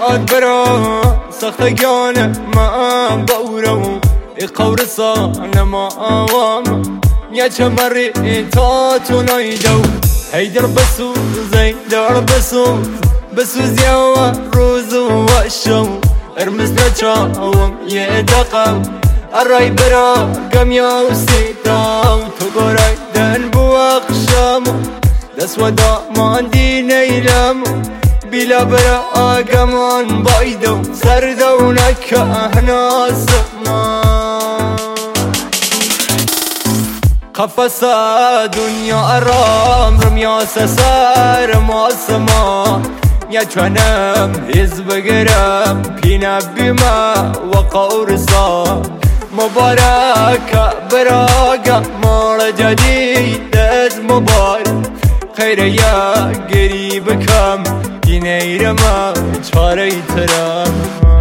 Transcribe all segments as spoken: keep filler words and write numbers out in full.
هات برا سختگان من بورو ای قورسان ما آوام یا چمری تا تو نایدو هیدر بسوز هیدر بسوز بسوز یا روز و شو ارمز نچاوم یه دقم الرای برا قم یا سیتاو تو قرای دن بو اخشامو دست ودا ماندی نیلمو بلا برا آقمان بایدو سردو نکه ناسما قفص دنیا ارام رمیا سسر ماسما یا چونم هز بگرم پینا بیما و قورسا مبارک براغ مال جدید مبارک خیر یا گریب کم دینه ما چاره ترم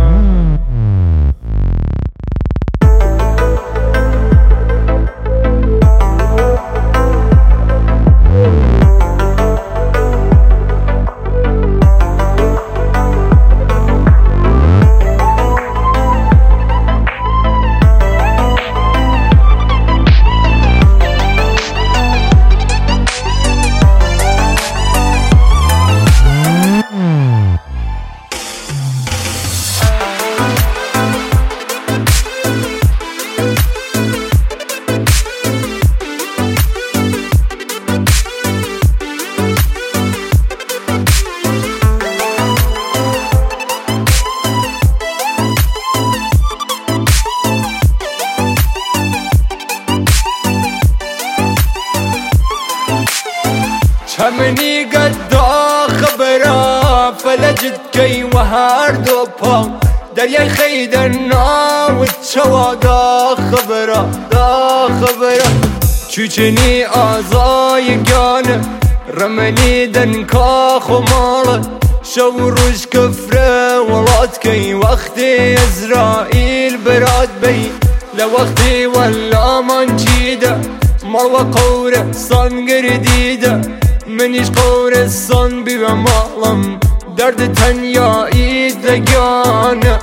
همني قد خبرة فلجت كي وهار دوبا دريا خيدنا وتشوا دا خبرة دا خبرة چوچني آزاي قانا رمني دنكا خمالة شو روش كفرة ولات كي وقتي إسرائيل براد بي لوقتي ولا من جيدة مروة قورة صنقر ديدة منیش قورستان بیوم مالم درد تنیایی دگانه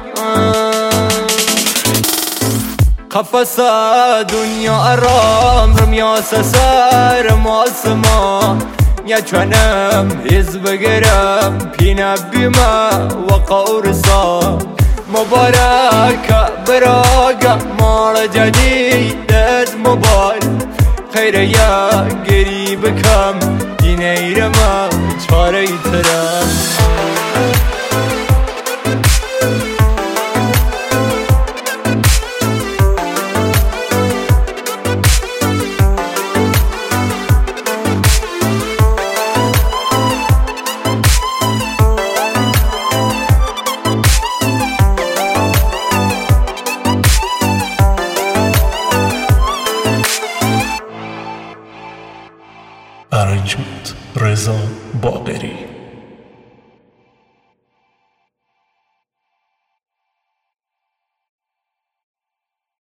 قفص دنیا ارام رمیا سسر ماسما یا چونم هز بگرم پینا بیما و قورسا مبارک براغ مال جدیدت مبارک خیر یا گریب کم دینه ما چاره ترم ارجمند رضا باقری